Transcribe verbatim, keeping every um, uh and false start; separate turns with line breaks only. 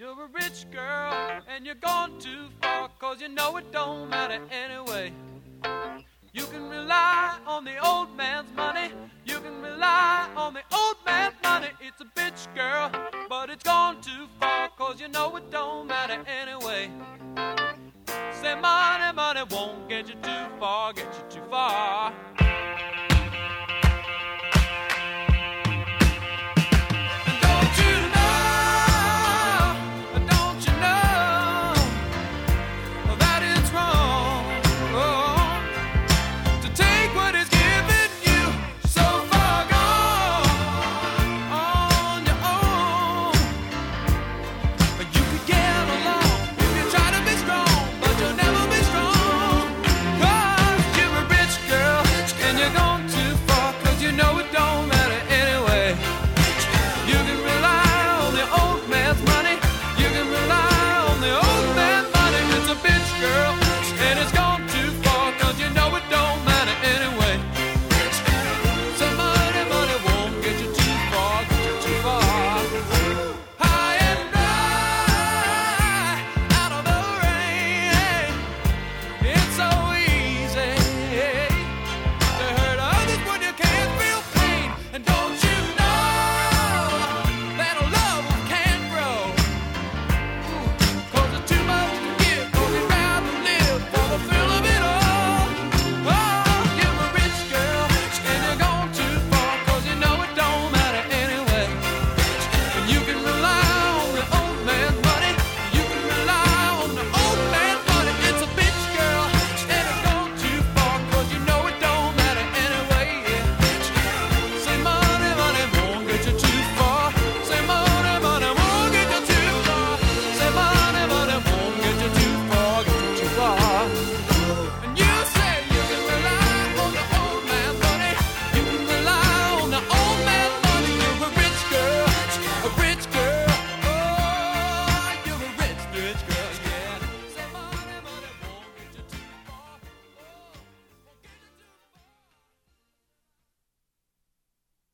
You're a rich girl and you're gone too far, 'cause you know it don't matter anyway. You can rely on the old man's money. You can rely on the old man's money. It's a bitch, girl, but it's gone too far, 'cause you know it don't matter anyway. Say money, money won't get you too far, get you too far.